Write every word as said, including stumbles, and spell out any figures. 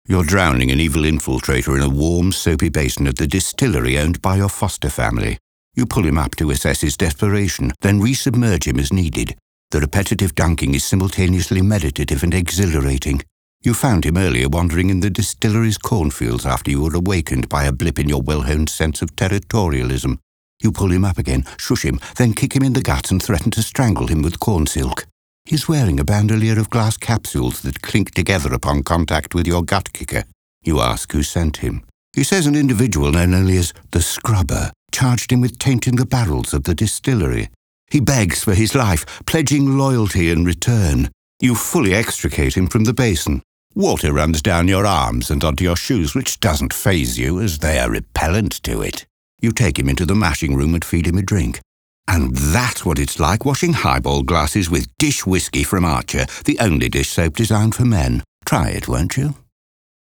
You're drowning an evil infiltrator in a warm, soapy basin at the distillery owned by your foster family. You pull him up to assess his desperation, then resubmerge him as needed. The repetitive dunking is simultaneously meditative and exhilarating. You found him earlier wandering in the distillery's cornfields after you were awakened by a blip in your well-honed sense of territorialism. You pull him up again, shush him, then kick him in the guts and threaten to strangle him with corn silk. He's wearing a bandolier of glass capsules that clink together upon contact with your gut kicker. You ask who sent him. He says an individual known only as the Scrubber charged him with tainting the barrels of the distillery. He begs for his life, pledging loyalty in return. You fully extricate him from the basin. Water runs down your arms and onto your shoes, which doesn't faze you as they are repellent to it. You take him into the mashing room and feed him a drink. And that's what it's like washing highball glasses with dish whiskey from Archer, the only dish soap designed for men. Try it, won't you?